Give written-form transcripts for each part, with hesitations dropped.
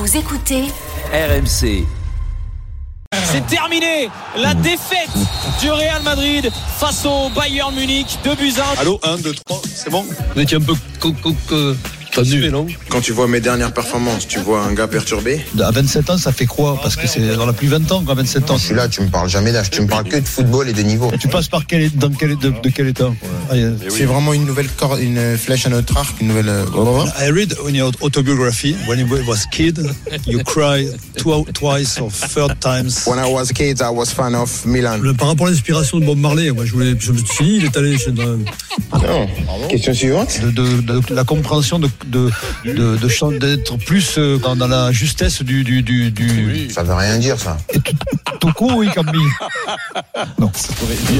Vous écoutez RMC. C'est terminé, la défaite du Real Madrid face au Bayern Munich, 2-1. Allô, 1, 2, 3, c'est bon? Vous étiez un peu tendu, non? Quand tu vois mes dernières performances, tu vois un gars perturbé? À 27 ans, ça fait quoi? Parce que c'est dans la plus 20 ans, quoi, 27 ans. Je suis là, tu me parles jamais d'âge, tu me parles que de football et de niveau. Tu passes par quel état? C'est vraiment une nouvelle une flèche à notre arc, une nouvelle. I read in your autobiography, when you was kid, you cry twice or third times. When I was a kid, I was fan of Milan. Par rapport à l'inspiration de Bob Marley, moi je me suis dit, il est allé chez Non. Question suivante. de la compréhension d'être plus dans la justesse du. Oui. Ça veut rien dire, ça. Toko, oui, Cambi. Non. Ça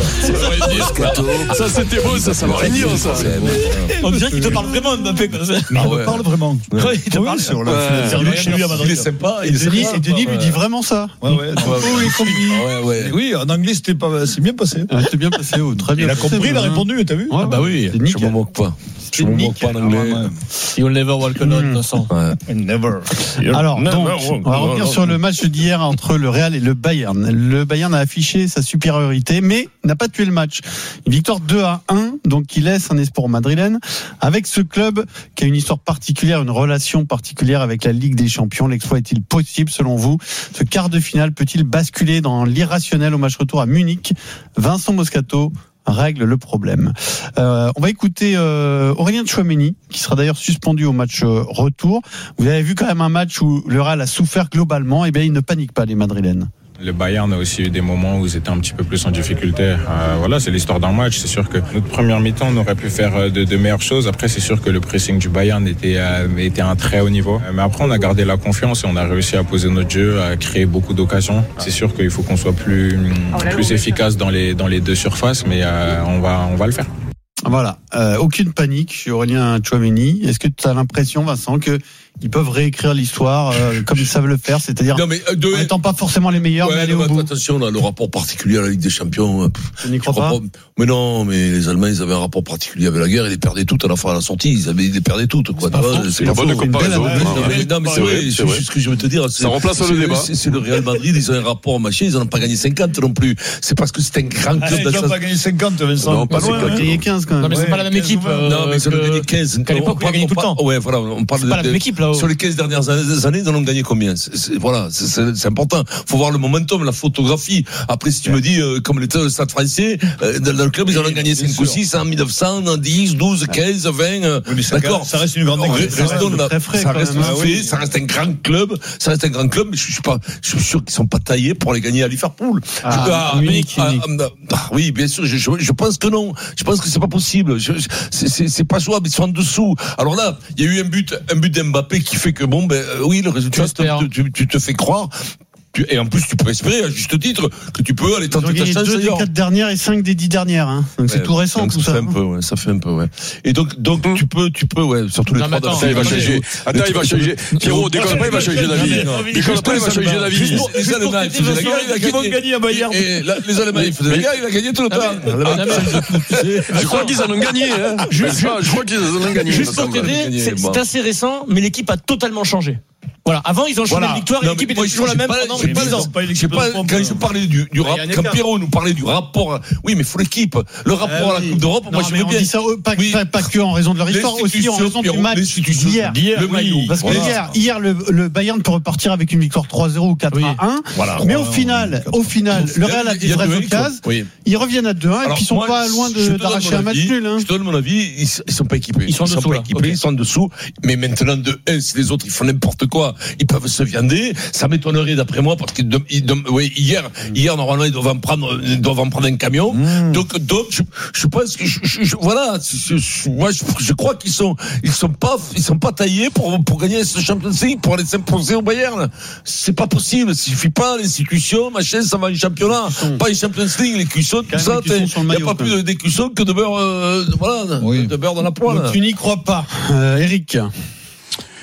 c'était beau, ça veut rien dire, ça. On dirait qu'il te parle vraiment Mbappé. Mais il me parle vraiment. Ouais, il te parle sur le. Il est sympa. Et Denis lui dit vraiment ça. Ouais. Oui, en anglais c'est bien passé. C'était bien passé, très bien. Il a compris, il a répondu, t'as vu? Ah bah oui, je me moque pas. Je me moque pas en anglais. You'll never walk alone, de toute façon. Never. Alors, donc, on va revenir sur le match d'hier entre le Real et le Bayern. Le Bayern a affiché sa supériorité, mais n'a pas tué le match. Une victoire 2-1, donc qui laisse un espoir madrilène. Avec ce club qui a une histoire particulière, une relation particulière avec la Ligue des Champions, l'exploit est-il possible selon vous? Ce quart de finale peut-il basculer dans l'irrationnel au match retour à Munich? Vincent Moscato règle le problème. On va écouter Aurélien Tchouaméni, qui sera d'ailleurs suspendu au match retour. Vous avez vu quand même un match où le Real a souffert globalement. Eh bien, il ne panique pas, les Madrilènes. Le Bayern a aussi eu des moments où ils étaient un petit peu plus en difficulté. Voilà, c'est l'histoire d'un match. C'est sûr que notre première mi-temps, on aurait pu faire de meilleures choses. Après, c'est sûr que le pressing du Bayern était à un très haut niveau. Mais après, on a gardé la confiance et on a réussi à poser notre jeu, à créer beaucoup d'occasions. C'est sûr qu'il faut qu'on soit plus efficace dans les deux surfaces, mais on va le faire. Voilà, aucune panique chez Aurélien Tchouaméni. Est-ce que tu as l'impression, Vincent, qu'ils peuvent réécrire l'histoire comme ils savent le faire, c'est-à-dire en n'étant pas forcément les meilleurs, mais aller au bout? Attention, là, le rapport particulier à la Ligue des Champions. Tu n'y crois pas? Mais non, mais les Allemands, ils avaient un rapport particulier avec la guerre, ils les perdaient toutes à la fin de la sortie, ils les perdaient toutes, quoi. C'est pas bonne comparaison. Non, mais c'est vrai, c'est ce que je veux te dire. Ça remplace le débat. C'est le Real Madrid, ils ont un rapport machin, ils n'en ont pas gagné 50 non plus. C'est parce que c'est un grand club. Ils n'ont pas gagné 50, Vincent. Non, pas loin. Ils ont gagné 15 quand même. Non, mais c'est pas la même équipe. Non, mais ils en ont gagné 15. Qu'à l'époque, on a gagné tout le temps. Ouais, voilà, on parle c'est pas la même équipe, là. Sur les 15 dernières années, ils en ont gagné combien? Voilà, c'est important. Faut voir le momentum, la photographie. Après, si tu me dis, comme l'était le Stade Français, dans le club, ils en ont gagné 5 ou 6, en 1900, en 10, 12, 15, 20. D'accord. Ça reste une grande équipe. Ça reste un grand club. Ça reste un grand club, mais je suis sûr qu'ils sont pas taillés pour les gagner à Liverpool. Oui, bien sûr, je pense que non. Je pense que c'est pas possible. C'est pas jouable, ils sont en dessous. Alors là, il y a eu un but d'Mbappé qui fait que oui, le résultat, tu te fais croire. Et en plus, tu peux espérer, à juste titre, que tu peux aller tenter ta chance. 2 des 4 dernières et 5 des 10 dernières, hein. Donc c'est tout récent, tout ça. Ça fait un peu, ouais. Et donc, tu peux, surtout les 3 d'affaires. Il va changer. Attends, il va changer. Pierrot, déconne pas, il va changer d'avis. Déconne pas, il va changer d'avis. Les Allemands, ils faisaient la guerre, ils vont gagner à Bayern. Et les Allemands, ils faisaient la guerre, il a gagné tout le temps. Je crois qu'ils en ont gagné, hein. Je crois qu'ils en ont gagné. Juste pour t'aider, c'est assez récent, mais l'équipe a totalement changé. Voilà, avant ils ont changé de victoire et l'équipe était toujours la même pendant 10 ans. Quand je parlais du rapport, quand Pierrot nous parlait du rapport, oui, mais il faut l'équipe. Le rapport à la Coupe d'Europe, moi je veux bien. On dit ça pas que en raison de leur histoire, aussi en raison du match d'hier. Parce que hier, le Bayern peut repartir avec une victoire 3-0 ou 4-1. Mais au final, le Real a des vraies occasions. Ils reviennent à 2-1 et puis ils sont pas loin d'arracher un match nul. Je te donne mon avis, ils sont pas équipés. Ils sont en dessous. Mais maintenant, de 1, si les autres ils font n'importe quoi, ils peuvent se viander. Ça m'étonnerait d'après moi parce que hier normalement ils doivent en prendre un camion. Donc je pense que moi je crois qu'ils sont pas taillés pour gagner ce Champions League, pour aller s'imposer au Bayern. C'est pas possible. Il suffit pas l'institution, machin, ça va en championnat, pas en Champions League, les cuissons, tout ça. Il n'y a pas plus de cuissons que de beurre, de beurre dans la poêle. Tu n'y crois pas, Eric?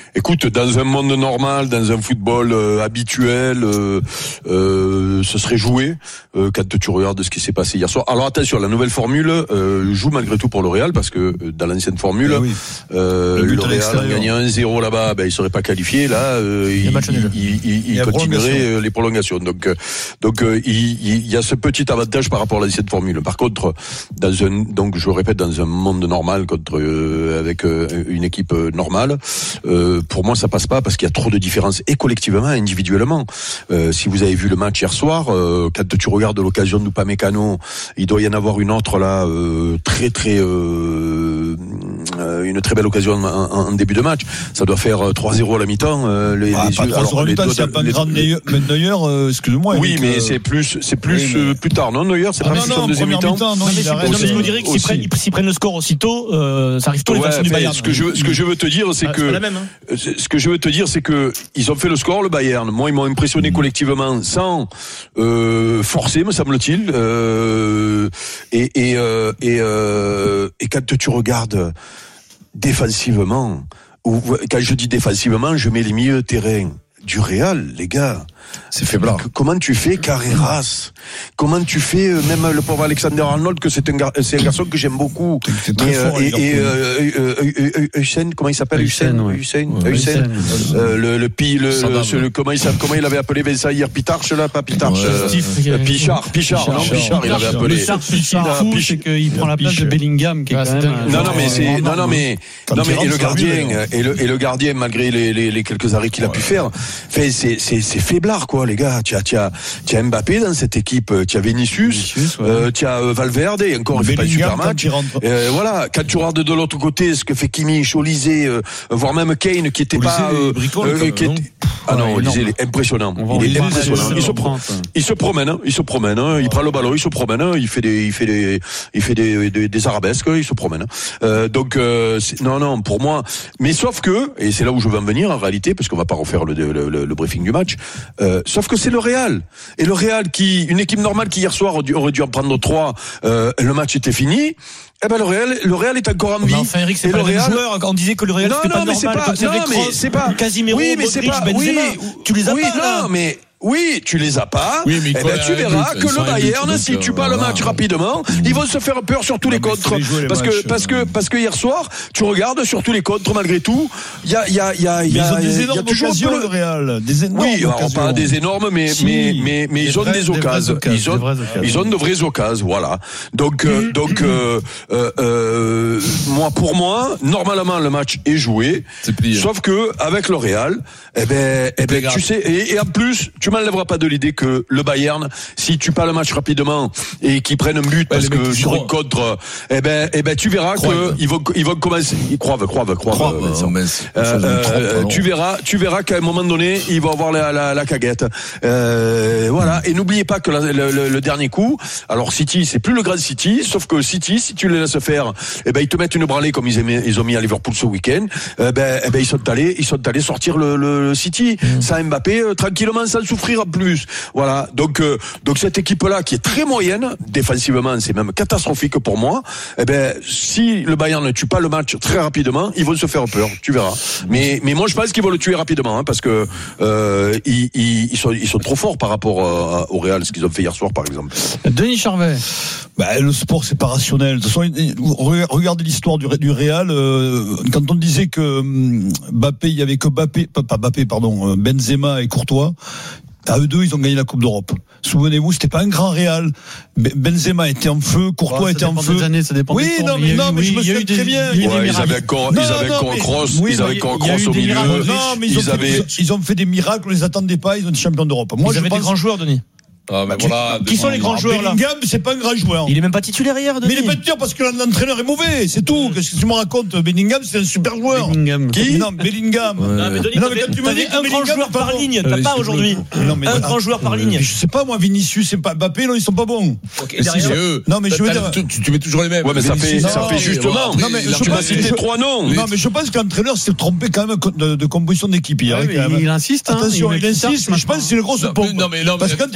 Écoute, dans un monde normal, dans un football habituel, ce serait joué quand tu regardes ce qui s'est passé hier soir. Alors attention, la nouvelle formule joue malgré tout pour le Real, parce que dans l'ancienne formule, le Real a gagné 1-0 là-bas, il serait pas qualifié. Là, il continuerait les prolongations. Donc il y a ce petit avantage par rapport à l'ancienne formule. Par contre, donc je répète, dans un monde normal, avec une équipe normale, pour moi ça passe pas, parce qu'il y a trop de différences, et collectivement, individuellement. Si vous avez vu le match hier soir, quand tu regardes l'occasion d'Upamecano, il doit y en avoir une autre là, une très belle occasion en début de match. Ça doit faire 3-0 à la mi-temps. Pas 3-0 à la mi-temps, c'est pas un grand Neuer, excuse-moi. Oui, mais c'est plus tard, non, Neuer, c'est pas en deuxième mi-temps. Non, mais je vous dirais que s'ils prennent le score aussitôt, ça arrive tôt les versions du Bayern. Ce que je veux te dire, c'est que ce que je veux te dire, c'est que ils ont fait le score, le Bayern. Moi, ils m'ont impressionné collectivement, sans forcer, me semble-t-il. Et quand tu regardes défensivement, ou quand je dis défensivement, je mets les milieux de terrain du Real, les gars. C'est faiblard. Comment tu fais Carreras? Comment tu fais même le pauvre Alexander Arnold, que c'est un garçon que j'aime beaucoup. C'est très fort. Hussein, comment il s'appelle? Hussein. Comment il avait appelé Vincent hier? Pitarch, là, pas Pitarch. Pichard, il avait appelé. Pichard, c'est qu'il prend la place de Bellingham, qui est quand même. Et le gardien, malgré les quelques arrêts qu'il a pu faire, c'est faiblard, quoi, les gars. Tu as Mbappé dans cette équipe, tu as Vinicius, tu as Valverde, encore il fait pas un super match. Voilà, quand tu regardes de l'autre côté ce que fait Kimmich, Olysée, voire même Kane, qui était pas Olysée, il est impressionnant. Il est impressionnant. Il se promène, il prend le ballon, il se promène, il fait des arabesques, il se promène. Donc non, pour moi, mais sauf que, et c'est là où je veux en venir en réalité, parce qu'on va pas refaire le briefing du match, sauf que c'est le Real. Et le Real, une équipe normale qui hier soir aurait dû en prendre 3, le match était fini. Eh ben le Real est encore en vie. Enfin, Eric, c'est pas le même joueur. Quand on disait que le Real c'était pas normal, c'est pas Casimiro, Modric, Benzema, tu les as pas là. Oui, tu les as pas. Oui, mais tu verras que le Bayern, si tu pas le match rapidement, ils vont se faire peur sur tous les contres. Parce que hier soir, tu regardes sur tous les contres, malgré tout, il y a ils ont des énormes occasions, le Real. Des énormes occasions. Pas des énormes, mais ils ont des occasions. Ils ont de vraies occasions, voilà. Donc, pour moi, normalement, le match est joué. Sauf que, avec le Real, tu sais, et en plus, tu m'enlèveras pas de l'idée que le Bayern, si tu pas le match rapidement et qu'ils prennent un but parce que sur une contre, tu verras que ils vont commencer. Ils croivent. Tu verras qu'à un moment donné, ils vont avoir la caguette. Voilà. Et n'oubliez pas que le dernier coup, alors City, c'est plus le grand City, sauf que City, si tu les laisses faire, ils te mettent une branlée comme ils ont mis à Liverpool ce week-end. Ils sont allés sortir le City, sans Mbappé, tranquillement, sans souffrir en plus. Voilà. Donc cette équipe-là, qui est très moyenne, défensivement, c'est même catastrophique pour moi. Si le Bayern ne tue pas le match très rapidement, ils vont se faire peur. Tu verras. Mais moi, je pense qu'ils vont le tuer rapidement, parce que ils sont trop forts par rapport au Real, ce qu'ils ont fait hier soir, par exemple. Denis Charvet. Le sport, c'est pas rationnel. De toute façon, regardez l'histoire du Real. Quand on disait que Mbappé, il y avait que Benzema et Courtois. À eux deux, ils ont gagné la Coupe d'Europe. Souvenez-vous, c'était pas un grand Real. Benzema était en feu, Courtois était en feu. Ça dépend des temps, mais je me souviens très bien. Ils avaient encore Kroos au milieu. Non, mais ils ont fait des miracles, on les attendait pas, ils ont été champions d'Europe. Moi, j'avais des grands joueurs, Denis. Qui sont les grands joueurs là? Bellingham, c'est pas un grand joueur. Il est même pas titulaire hier, Denis. Mais il est pas titulaire parce que l'entraîneur est mauvais, c'est tout. Qu'est-ce que tu me racontes? Bellingham, c'est un super joueur. Qui? Non, Bellingham. Non, mais Denis, quand tu m'as dit un grand joueur par ligne, t'as pas aujourd'hui. Un grand joueur par ligne. Je sais pas, moi, Vinicius et Mbappé, non, ils sont pas bons. C'est eux. Non, mais je veux dire. Tu mets toujours les mêmes. Ouais, mais ça fait justement. Non, mais tu m'as cité 3 noms. Non, mais je pense que l'entraîneur s'est trompé quand même de composition d'équipe hier. Il insiste. Attention, il insiste, mais je pense que c'est une grosse pompe. Parce que quand il fait rentrer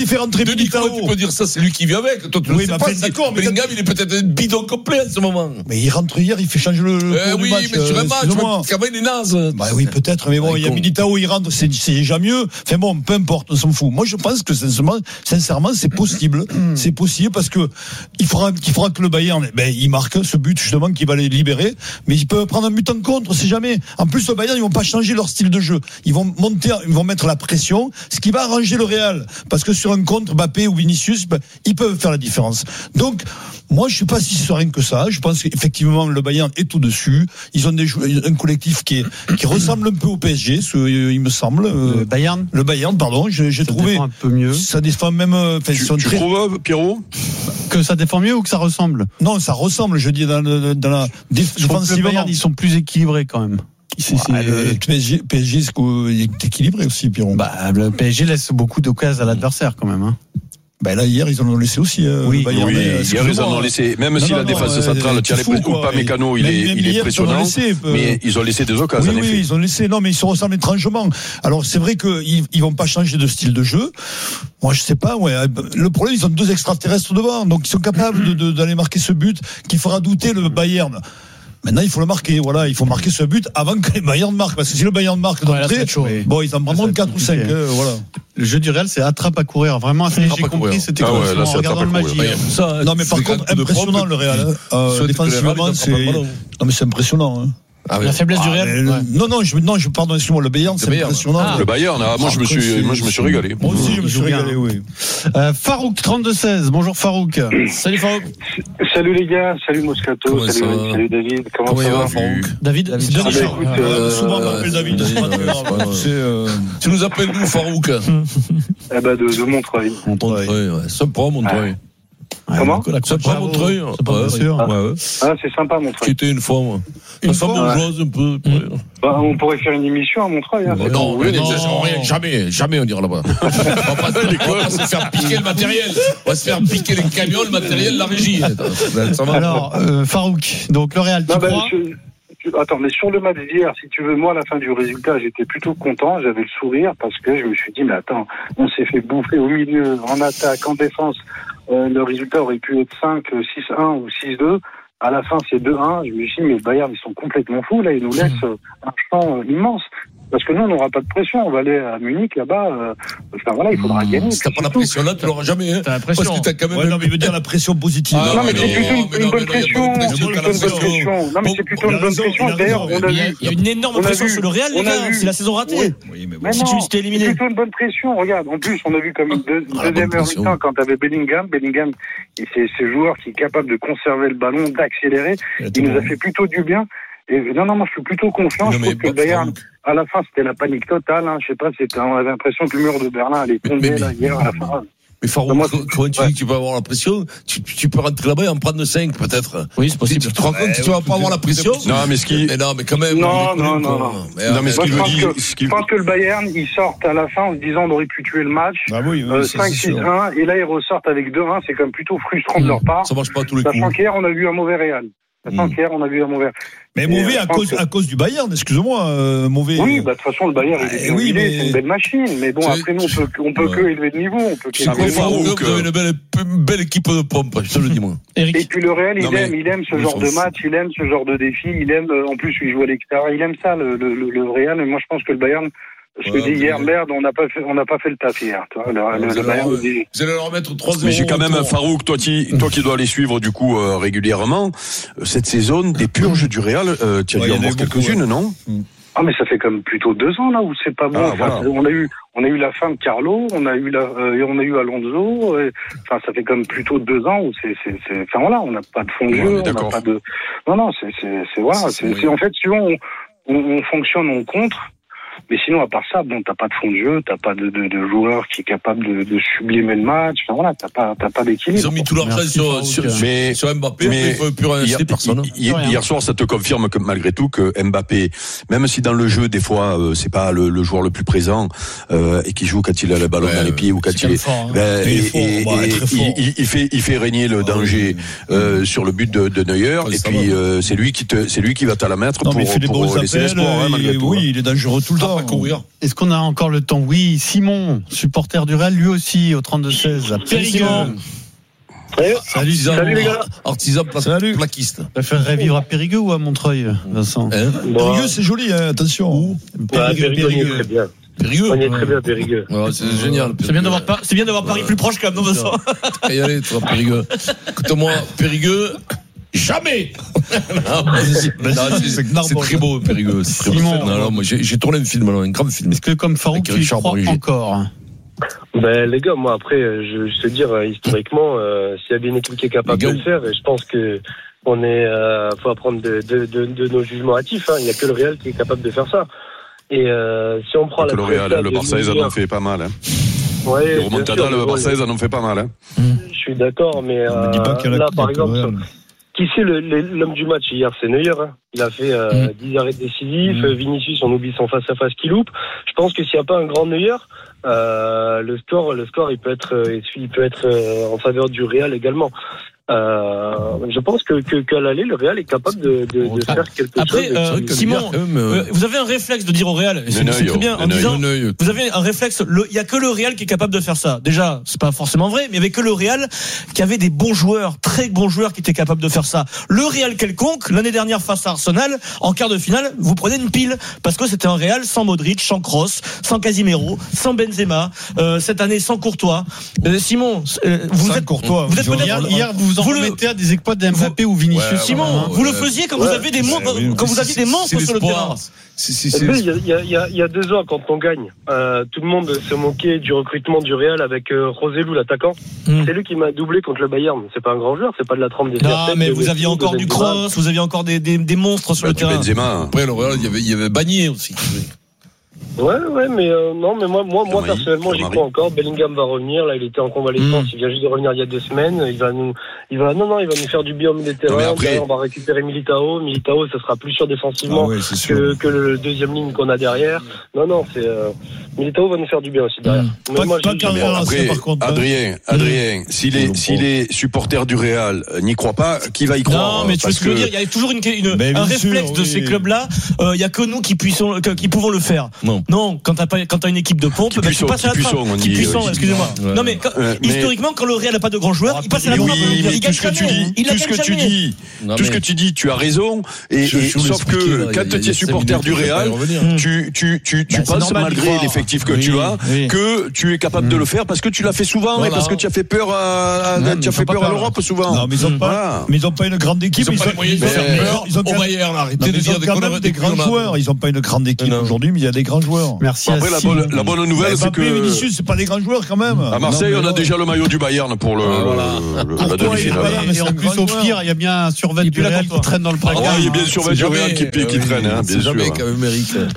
Militao. Tu peux dire ça, c'est lui qui vit avec. Toi, tu le sais pas. D'accord, mais Bellingham, il est peut-être un bidon complet en ce moment. Mais il rentre hier, il fait changer le cours du match. Oui, mais sur un match, quand même, il est naze. Bah oui, peut-être, mais bon, il y a Militao, il rentre, c'est déjà mieux. Enfin bon, peu importe, on s'en fout. Moi, je pense que sincèrement, c'est possible. C'est possible parce que il faudra que le Bayern, il marque ce but, justement, qui va les libérer. Mais ils peuvent prendre un but en contre, c'est jamais. En plus, le Bayern, ils vont pas changer leur style de jeu. Ils vont mettre la pression, ce qui va arranger le Real. Parce que sur un contre, Mbappé ou Vinicius, ils peuvent faire la différence. Donc, moi, je suis pas si serein que ça. Je pense qu'effectivement, le Bayern est au-dessus. Ils ont un collectif qui ressemble un peu au PSG, il me semble. Le Bayern, pardon. J'ai trouvé un peu mieux. Ça défend même. Tu trouves, Pierrot, que ça défend mieux ou que ça ressemble? Non, ça ressemble. Je dis dans la défense. Le Bayern, ils sont plus équilibrés quand même. Le PSG est équilibré aussi, Pierrot. Le PSG laisse beaucoup d'occasions à l'adversaire quand même. Hein. Là, hier, ils en ont laissé aussi. Oui, hier, ils en ont laissé. Même si la défense centrale, pas Mécano, il est impressionnant. Mais ils ont laissé des occasions. Oui, ils ont laissé. Non, mais ils se ressemblent étrangement. Alors, c'est vrai qu'ils vont pas changer de style de jeu. Moi, je sais pas, Le problème, ils ont 2 extraterrestres devant. Donc, ils sont capables d'aller marquer ce but qui fera douter le Bayern. Maintenant, il faut le marquer. Voilà, il faut marquer ce but avant que les Bayern marquent. Parce que si le Bayern marque d'entrée, ils en prendront 4 ou 5. Voilà. Le jeu du Real, c'est attrape à courir. Vraiment, j'ai compris, c'était en regardant le match. Non, mais par contre, impressionnant le Real. Défensivement, c'est impressionnant. La faiblesse du Real. Non, pardon, excuse-moi, le Bayern, c'est impressionnant. Le Bayern, moi je me suis régalé. Moi aussi, je me suis régalé, oui. Farouk 32-16. Bonjour Farouk. Salut Farouk. Salut les gars, salut Moscato, salut David. Comment ça va, Farouk? David, souvent on m'appelle David. Tu nous appelles d'où, Farouk? De Montreuil. C'est pas Montreuil. Comment? C'est pas Montreuil. C'est pas sûr. C'est sympa Montreuil. J'étais une fois, moi. Une fois bourgeoise, un peu. On pourrait faire une émission à Montreuil. Non, jamais on ira là-bas. On va se faire piquer le matériel. On va se faire piquer les camions, le matériel, la régie. Alors, Farouk, donc le Real, tu crois? Attends, mais sur le match d'hier, si tu veux, moi, à la fin du résultat, j'étais plutôt content, j'avais le sourire, parce que je me suis dit, mais attends, on s'est fait bouffer au milieu, en attaque, en défense, le résultat aurait pu être 5, 6-1 ou 6-2, à la fin c'est 2-1, je me suis dit, mais Bayern, ils sont complètement fous, là, ils nous laissent un champ immense. Parce que nous, on n'aura pas de pression. On va aller à Munich, là-bas. Il faudra gagner. Si t'as pas la pression, là, tu l'auras jamais. T'as la pression. Parce que t'as quand même. Non, mais il veut dire la pression positive. Non, mais c'est plutôt une bonne pression. Non, mais c'est plutôt une bonne pression. D'ailleurs, on a vu. Il y a une énorme pression sur le Real, les gars. C'est la saison ratée. Oui, mais si tu étais éliminé. C'est plutôt une bonne pression. Regarde, en plus, on a vu comme deuxième heure mi-temps quand t'avais Bellingham. Bellingham, c'est ce joueur qui est capable de conserver le ballon, d'accélérer. Il nous a fait plutôt du bien. Moi, je suis plutôt confiant. Je trouve que Bayern, à la fin, c'était la panique totale. Je sais pas, on avait l'impression que le mur de Berlin allait tomber hier à la fin. Mais Farouk, comment tu dis que tu vas avoir la pression? Tu peux rentrer là-bas et en prendre 5, peut-être. Oui, c'est possible. Tu te rends compte que tu vas pas avoir la pression? Non, mais quand même. Non. Mais je pense que le Bayern, ils sortent à la fin en se disant on aurait pu tuer le match. 5-6-1, et là, ils ressortent avec 2-1. C'est quand même plutôt frustrant de leur part. Ça marche pas tous les coups. Sachant qu'hier, on a vu un mauvais Real. Mais mauvais à cause du Bayern, excuse-moi, mauvais. Oui, de toute façon, le Bayern, c'est une belle machine. Mais bon, après, nous, on peut que élever de niveau. Vous avez une belle équipe de pompe, je te le dis, moi. Et puis le Real, il aime ce genre de match, il aime ce genre de défi, il aime, en plus, il joue à l'extérieur, il aime ça, le Real. Et moi, je pense que le Bayern, je te dis hier, merde, on n'a pas fait le taf hier. Toi, le Bayern, vous allez leur mettre 3-0. Mais j'ai quand même, Farouk, toi qui dois les suivre du coup régulièrement, cette saison des purges du Real, tu as dû en voir quelques-unes, non? Ah, mais ça fait comme plutôt 2 ans là où c'est pas bon. On a eu la fin de Carlo, on a eu Alonso. Ça fait comme plutôt 2 ans où on n'a pas de fond de jeu, on n'a pas de. Non, c'est en fait, souvent on fonctionne, on contre. Mais sinon, à part ça, t'as pas de fond de jeu, t'as pas de joueur qui est capable de sublimer le match. T'as pas d'équilibre. Ils ont mis tout leur argent sur Mbappé, mais il faut plus rester personne. Hier soir, ça te confirme que malgré tout que Mbappé, même si dans le jeu, des fois, c'est pas le joueur le plus présent, et qui joue quand il a le ballon dans les pieds ou quand il fait régner le danger, sur le but de Neuer, et puis, c'est lui qui va te la mettre pour laisser l'espoir, malgré tout. Oui, il est dangereux tout le temps. temps. Est-ce qu'on a encore le temps? Oui, Simon, supporter du Real, lui aussi, au 32-16, à Périgueux. Salut les gars. Artisan plaquiste. Tu préférerais vivre à Périgueux ou à Montreuil, Vincent? Périgueux, c'est joli, attention. Où? Périgueux, très bien. Périgueux. On y est très bien, Périgueux. Ouais, c'est génial. C'est bien d'avoir Paris plus proche quand même, non, Vincent? Y aller, toi, Périgueux. Écoute-moi, Périgueux. Jamais. C'est très beau, Périgueux. Non, moi, j'ai tourné un film, un grand film. Est-ce que comme Farouk, tu y crois encore? Ben les gars, moi après, je sais dire historiquement, s'il y a bien une équipe qui est capable de le faire, et je pense que on est, faut apprendre de nos jugements hâtifs. Il y a que le Real qui est capable de faire ça. Et si on prend le Real, le Barça, ils en ont fait pas mal. Hein. Ouais, le remontada, le Barça, ils en ont fait pas mal. Hein. Je suis d'accord, mais là, par exemple, qui c'est l'homme du match hier? C'est Neuer. Hein. Il a fait 10 arrêts décisifs. Vinicius, on oublie son face-à-face qui loupe. Je pense que s'il n'y a pas un grand Neuer, le score, il peut être en faveur du Real également. Je pense qu'à l'aller, le Real est capable de faire quelque chose. Après, Simon, vous avez un réflexe de dire au Real, c'est très bien, en disant, vous avez un réflexe, il y a que le Real qui est capable de faire ça. Déjà, c'est pas forcément vrai, mais il y avait que le Real qui avait des bons joueurs, très bons joueurs qui étaient capables de faire ça. Le Real quelconque, l'année dernière face à Arsenal, en quart de finale, vous prenez une pile, parce que c'était un Real sans Modric, sans Kroos, sans Casimiro, sans Benzema, cette année sans Courtois. Simon, vous êtes peut-être hier, vous en remettez à des exploits d'Mbappé ou Vinicius. Simon, vous le faisiez quand vous aviez des monstres, quand vous aviez des monstres sur le terrain. Il y a 2 ans, quand on gagne, tout le monde se moquait du recrutement du Real avec Roselu, l'attaquant. C'est lui qui m'a doublé contre le Bayern. C'est pas un grand joueur, c'est pas de la trempe des terres. Non, mais vous aviez encore du Kroos, vous aviez encore des monstres sur le terrain. Après, le Real, il y avait Bagné aussi. Ouais, mais non, mais moi personnellement, j'y crois encore. Bellingham va revenir. Là, il était en convalescence. Il vient juste de revenir il y a 2 semaines. Il va nous faire du bien au milieu de terrain. Après, on va récupérer Militao. Militao, ça sera plus sûr défensivement que le deuxième ligne qu'on a derrière. Non, c'est Militao va nous faire du bien aussi derrière. Mais moi, après, Adrien, s'il est supporter du Real, n'y croit pas, qui va y croire? Non, mais tu vois ce que je veux dire. Il y a toujours un réflexe de ces clubs-là. Il y a que nous qui pouvons le faire. Non, quand t'as une équipe de pompe, tu passes à la trappe. Qui puissant, excusez-moi. Non, mais historiquement, quand le Real n'a pas de grands joueurs, il passe à la trappe. Tout ce que tu dis, tu as raison. Et sauf que quand tu es supporter du Real, tu penses malgré l'effectif que tu as, que tu es capable de le faire parce que tu l'as fait souvent et parce que tu as fait peur à l'Europe souvent. Non, mais ils n'ont pas une grande équipe. Ils ont pas les moyens de faire peur au Bayern. Arrêtez de dire des grands joueurs. Ils n'ont pas une grande équipe aujourd'hui, mais il y a des grands joueurs. Merci. Après, la bonne nouvelle, c'est que Vinicius, c'est pas des grands joueurs quand même. À Marseille, on a déjà le maillot du Bayern pour la demi-finale. Et en plus, au pire, il y a bien un survêt du Real qui traîne dans le placard. Il y a bien un survêt du Real qui traîne, bien sûr.